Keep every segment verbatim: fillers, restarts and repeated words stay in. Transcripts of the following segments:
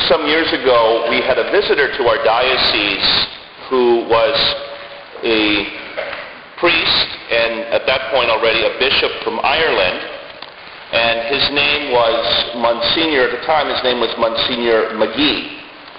some years ago, we had a visitor to our diocese who was a priest and at that point already a bishop from Ireland. And his name was Monsignor, at the time his name was Monsignor McGee.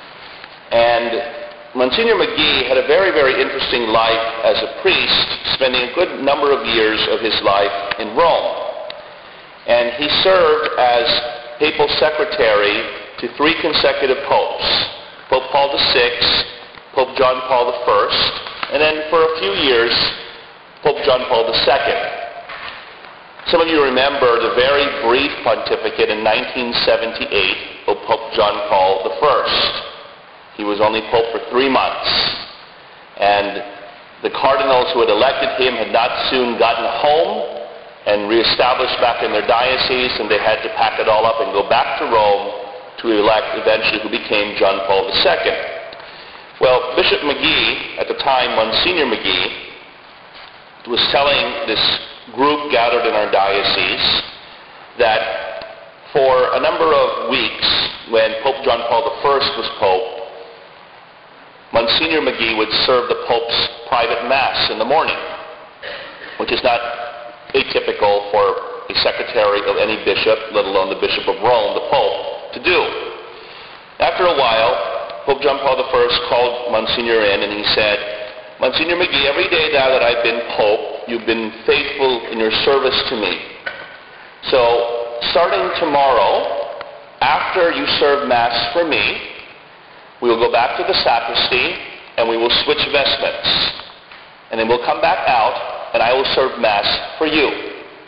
And Monsignor McGee had a very, very interesting life as a priest, spending a good number of years of his life in Rome. And he served as papal secretary to three consecutive popes, Pope Paul the Sixth, Pope John Paul the First, and then for a few years, Pope John Paul the Second. Some of you remember the very brief pontificate in nineteen seventy-eight of Pope John Paul the First. He was only Pope for three months, and the cardinals who had elected him had not soon gotten home and reestablished back in their diocese, and they had to pack it all up and go back to Rome to elect eventually who became John Paul the Second. Well, Bishop McGee, at the time Monsignor McGee, was telling this group gathered in our diocese that for a number of weeks, when Pope John Paul the First was Pope, Monsignor McGee would serve the Pope's private Mass in the morning, which is not atypical for a secretary of any bishop, let alone the Bishop of Rome, the Pope, to do. After a while, Pope John Paul the First called Monsignor in and he said, Monsignor McGee, every day now that I've been Pope, you've been faithful in your service to me. So, starting tomorrow, after you serve Mass for me, we will go back to the sacristy and we will switch vestments. And then we'll come back out and I will serve Mass for you.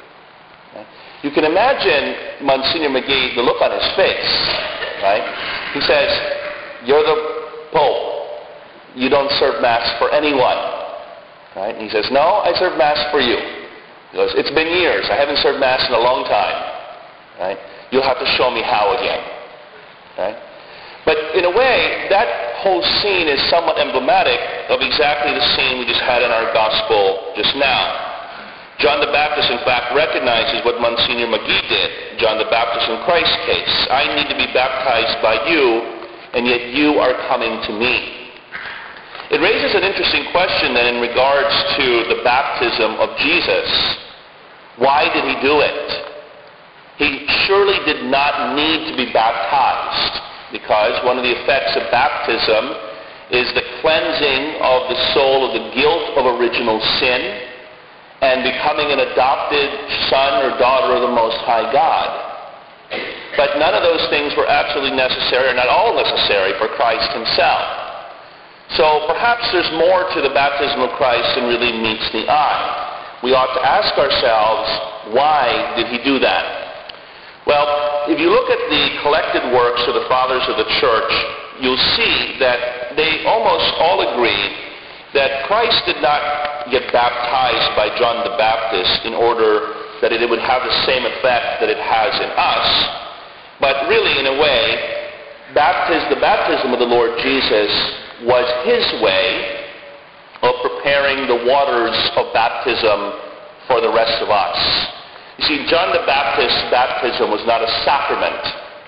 You can imagine Monsignor McGee, the look on his face, right? He says, you're the Pope. You don't serve Mass for anyone. Right? And he says, no, I serve Mass for you. He goes, it's been years. I haven't served Mass in a long time. Right? You'll have to show me how again. Right? But in a way, that whole scene is somewhat emblematic of exactly the scene we just had in our gospel just now. John the Baptist, in fact, recognizes what Monsignor McGee did, John the Baptist in Christ's case. I need to be baptized by you, and yet you are coming to me. It raises an interesting question then in regards to the baptism of Jesus. Why did he do it? He surely did not need to be baptized, because one of the effects of baptism is the cleansing of the soul of the guilt of original sin and becoming an adopted son or daughter of the Most High God. But none of those things were absolutely necessary, or not all necessary, for Christ himself. So perhaps there's more to the baptism of Christ than really meets the eye. We ought to ask ourselves, why did he do that? Well, if you look at the collected works of the Fathers of the Church, you'll see that they almost all agree that Christ did not get baptized by John the Baptist in order that it would have the same effect that it has in us. But really, in a way, baptism, the baptism of the Lord Jesus was his way of preparing the waters of baptism for the rest of us. You see, John the Baptist's baptism was not a sacrament.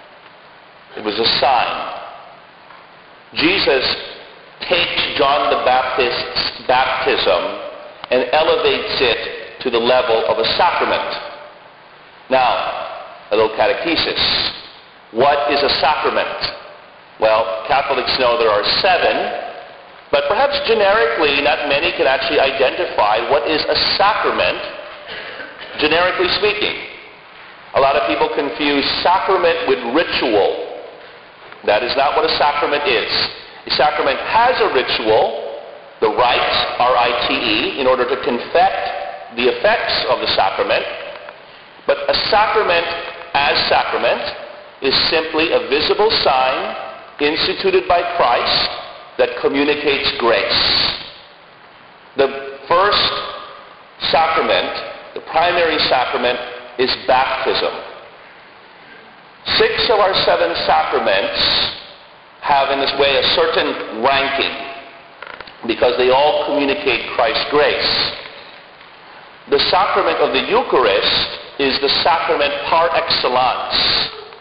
It was a sign. Jesus takes John the Baptist's baptism and elevates it to the level of a sacrament. Now, a little catechesis. What is a sacrament? Well, Catholics know there are seven, but perhaps generically not many can actually identify what is a sacrament, generically speaking. A lot of people confuse sacrament with ritual. That is not what a sacrament is. A sacrament has a ritual, the rite, R I T E, in order to confect the effects of the sacrament. But a sacrament as sacrament is simply a visible sign instituted by Christ that communicates grace. The first sacrament, the primary sacrament, is baptism. Six of our seven sacraments have in this way a certain ranking because they all communicate Christ's grace. The sacrament of the Eucharist is the sacrament par excellence. The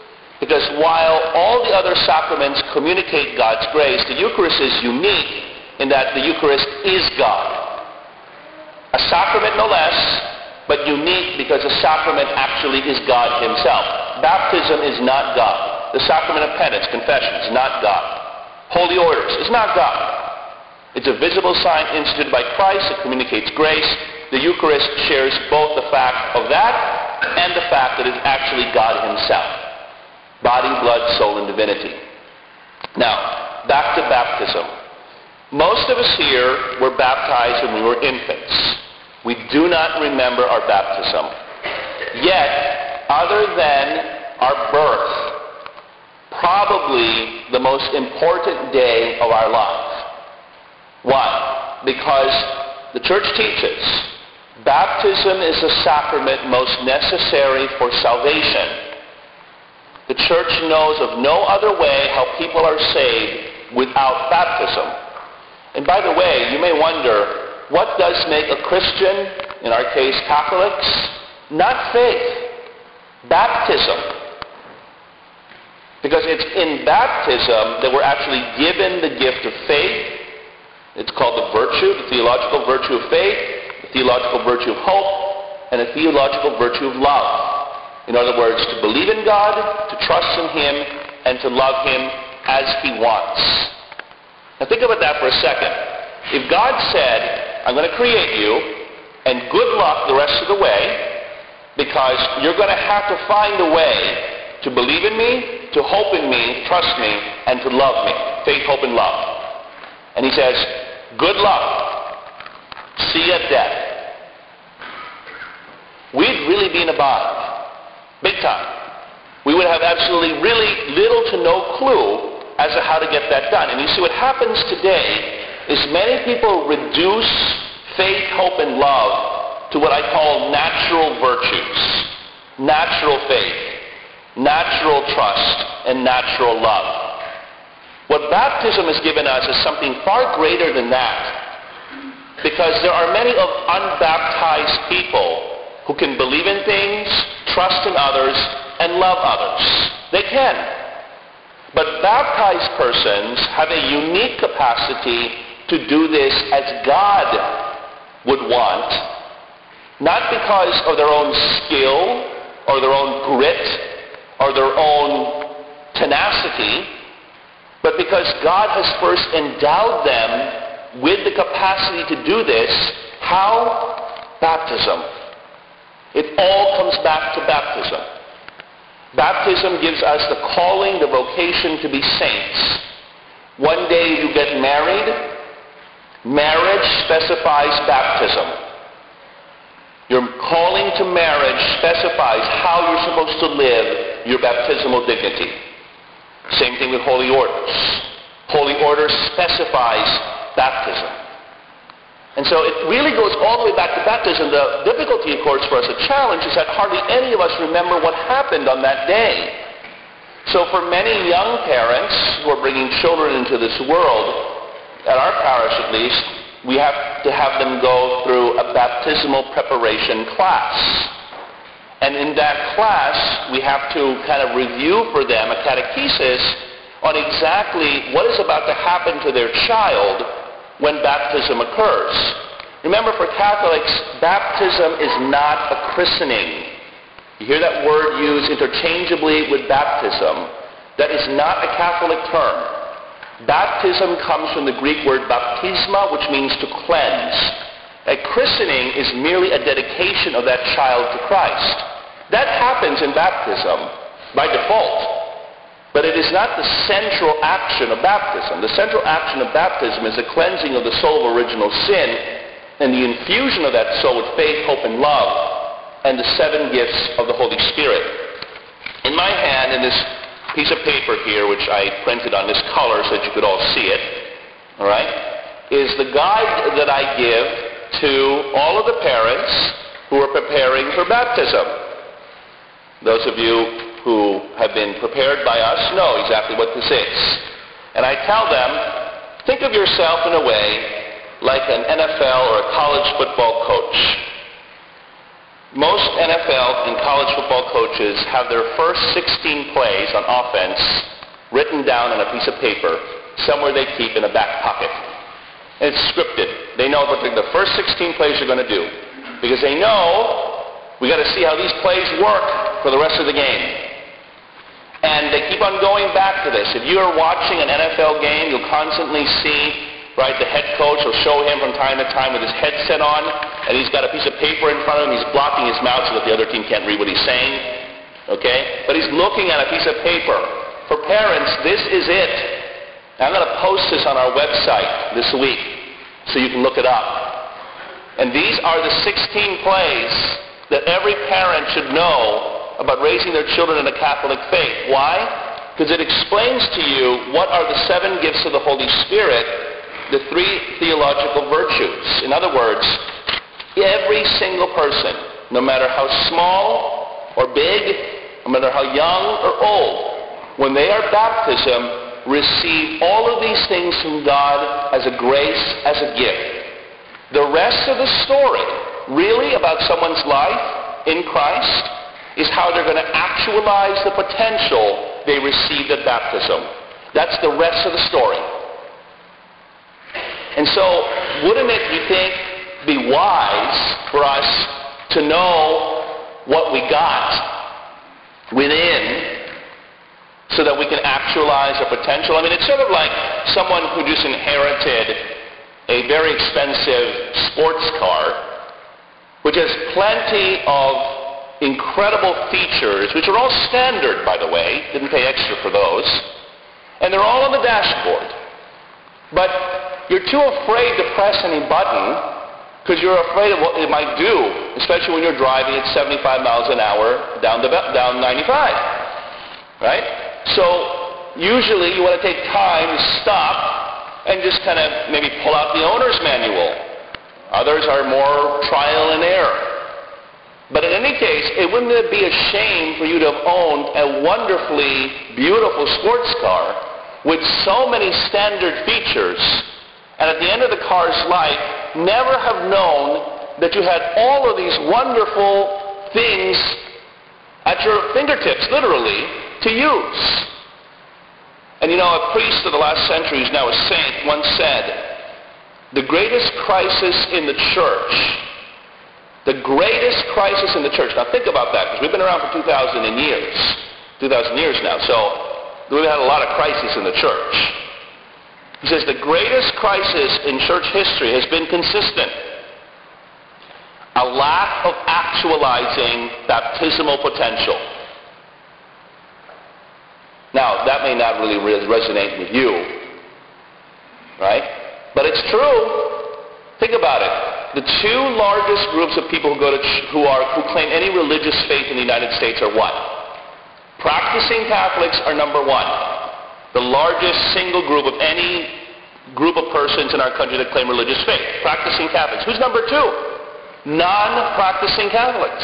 Because while all the other sacraments communicate God's grace, the Eucharist is unique in that the Eucharist is God. A sacrament no less, but unique because the sacrament actually is God himself. Baptism is not God. The sacrament of penance, confession, is not God. Holy orders is not God. It's a visible sign instituted by Christ that communicates grace. The Eucharist shares both the fact of that and the fact that it's actually God himself. Body, blood, soul, and divinity. Now, back to baptism. Most of us here were baptized when we were infants. We do not remember our baptism. Yet, other than our birth, probably the most important day of our life. Why? Because the Church teaches baptism is the sacrament most necessary for salvation. The Church knows of no other way how people are saved without baptism. And by the way, you may wonder, what does make a Christian, in our case Catholics? Not faith, baptism. Because it's in baptism that we're actually given the gift of faith. It's called the virtue, the theological virtue of faith, the theological virtue of hope, and the theological virtue of love. In other words, to believe in God, to trust in him, and to love him as he wants. Now think about that for a second. If God said, I'm going to create you, and good luck the rest of the way, because you're going to have to find a way to believe in me, to hope in me, trust me, and to love me. Faith, hope, and love. And he says, good luck. See you at death. We'd really be in a bind. Big time. We would have absolutely really little to no clue as to how to get that done. And you see what happens today is many people reduce faith, hope, and love to what I call natural virtues. Natural faith, natural trust, and natural love. What baptism has given us is something far greater than that. Because there are many of unbaptized people who can believe in things, trust in others, and love others. They can. But baptized persons have a unique capacity to do this as God would want, not because of their own skill, or their own grit, or their own tenacity, but because God has first endowed them with the capacity to do this. How? Baptism. It all comes back to baptism. Baptism gives us the calling, the vocation to be saints. One day you get married. Marriage specifies baptism. Your calling to marriage specifies how you're supposed to live your baptismal dignity. Same thing with holy orders. Holy orders specifies baptism. And so it really goes all the way back to baptism. The difficulty, of course, for us, the challenge, is that hardly any of us remember what happened on that day. So for many young parents who are bringing children into this world, at our parish at least, we have to have them go through a baptismal preparation class. And in that class, we have to kind of review for them a catechesis on exactly what is about to happen to their child when baptism occurs. Remember, for Catholics, baptism is not a christening. You hear that word used interchangeably with baptism. That is not a Catholic term. Baptism comes from the Greek word baptisma, which means to cleanse. A christening is merely a dedication of that child to Christ. That happens in baptism by default. But it is not the central action of baptism. The central action of baptism is the cleansing of the soul of original sin and the infusion of that soul with faith, hope, and love, and the seven gifts of the Holy Spirit. In my hand, in this piece of paper here, which I printed on this color so that you could all see it, all right, is the guide that I give to all of the parents who are preparing for baptism. Those of you who have been prepared by us know exactly what this is. And I tell them, think of yourself in a way like an N F L or a college football coach. Most N F L and college football coaches have their first sixteen plays on offense written down on a piece of paper somewhere they keep in a back pocket. And it's scripted. They know what the first sixteen plays are going to do because they know we got to see how these plays work for the rest of the game. And they keep on going back to this. If you are watching an N F L game, you'll constantly see, right, the head coach will show him from time to time with his headset on, and he's got a piece of paper in front of him. He's blocking his mouth so that the other team can't read what he's saying. Okay? But he's looking at a piece of paper. For parents, this is it. I'm going to post this on our website this week so you can look it up. And these are the sixteen plays that every parent should know about raising their children in the Catholic faith. Why? Because it explains to you what are the seven gifts of the Holy Spirit, the three theological virtues. In other words, every single person, no matter how small or big, no matter how young or old, when they are baptism, receive all of these things from God as a grace, as a gift. The rest of the story, really about someone's life in Christ, is how they're going to actualize the potential they received at baptism. That's the rest of the story. And so, wouldn't it, you think, be wise for us to know what we got within so that we can actualize our potential? I mean, it's sort of like someone who just inherited a very expensive sports car, which has plenty of incredible features, which are all standard, by the way. Didn't pay extra for those. And they're all on the dashboard. But you're too afraid to press any button because you're afraid of what it might do, especially when you're driving at seventy-five miles an hour down, the, down ninety-five. Right? So usually you want to take time to stop and just kind of maybe pull out the owner's manual. Others are more trial and error. But in any case, it wouldn't it be a shame for you to have owned a wonderfully beautiful sports car with so many standard features, and at the end of the car's life, never have known that you had all of these wonderful things at your fingertips, literally, to use. And you know, a priest of the last century, who's now a saint, once said, the greatest crisis in the church The greatest crisis in the church. Now think about that, because we've been around for two thousand years. two thousand years now. So we've had a lot of crises in the church. He says the greatest crisis in church history has been consistent. A lack of actualizing baptismal potential. Now, that may not really resonate with you, right? But it's true. Think about it. The two largest groups of people who go to ch- who are who claim any religious faith in the United States are what? Practicing Catholics are number one. The largest single group of any group of persons in our country that claim religious faith. Practicing Catholics. Who's number two? Non-practicing Catholics.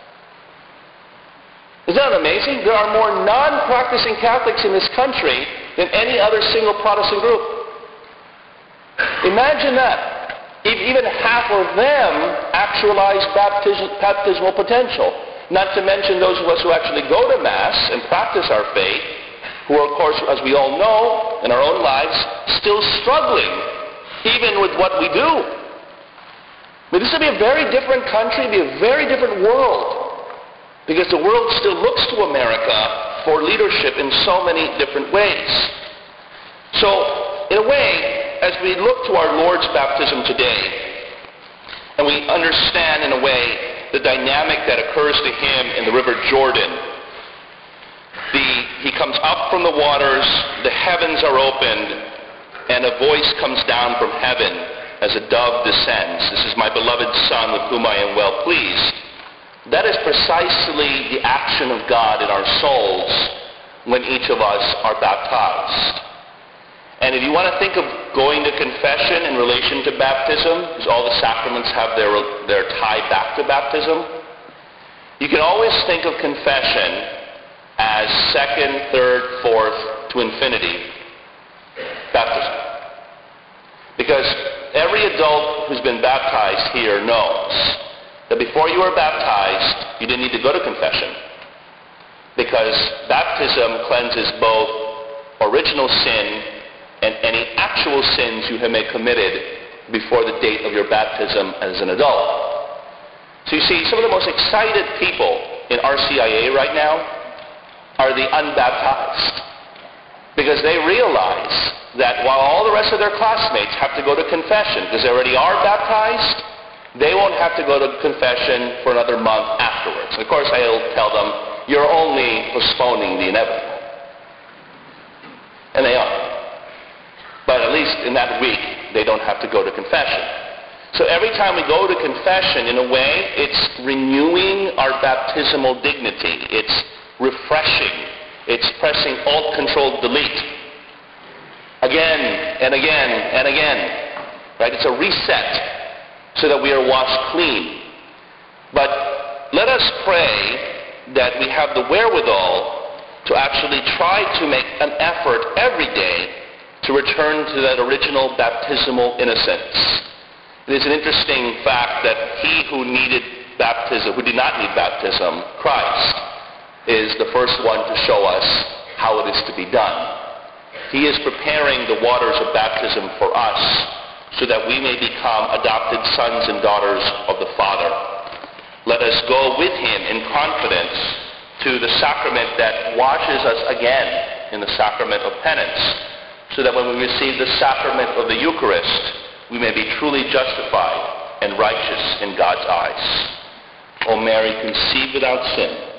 Isn't that amazing? There are more non-practicing Catholics in this country than any other single Protestant group. Imagine that. If even half of them actualize baptis- baptismal potential. Not to mention those of us who actually go to Mass and practice our faith, who are, of course, as we all know, in our own lives, still struggling, even with what we do. But this would be a very different country, be a very different world, because the world still looks to America for leadership in so many different ways. So, in a way, as we look to our Lord's baptism today, and we understand in a way the dynamic that occurs to him in the River Jordan, the, he comes up from the waters, the heavens are opened, and a voice comes down from heaven as a dove descends. This is my beloved Son with whom I am well pleased. That is precisely the action of God in our souls when each of us are baptized. And if you want to think of going to confession in relation to baptism, because all the sacraments have their, their tie back to baptism, you can always think of confession as second, third, fourth to infinity baptism. Because every adult who's been baptized here knows that before you were baptized, you didn't need to go to confession, because baptism cleanses both original sin and any actual sins you have may committed before the date of your baptism as an adult. So you see, some of the most excited people in R C I A right now are the unbaptized, because they realize that while all the rest of their classmates have to go to confession because they already are baptized, they won't have to go to confession for another month afterwards. Of course, I'll tell them, you're only postponing the inevitable. And they are. But at least in that week, they don't have to go to confession. So every time we go to confession, in a way, it's renewing our baptismal dignity. It's refreshing. It's pressing Alt-Control-Delete. Again and again and again. Right? It's a reset so that we are washed clean. But let us pray that we have the wherewithal to actually try to make an effort every day to return to that original baptismal innocence. It is an interesting fact that he who needed baptism, who did not need baptism, Christ, is the first one to show us how it is to be done. He is preparing the waters of baptism for us so that we may become adopted sons and daughters of the Father. Let us go with him in confidence to the sacrament that washes us again in the sacrament of penance, so that when we receive the sacrament of the Eucharist, we may be truly justified and righteous in God's eyes. O Mary, conceived without sin,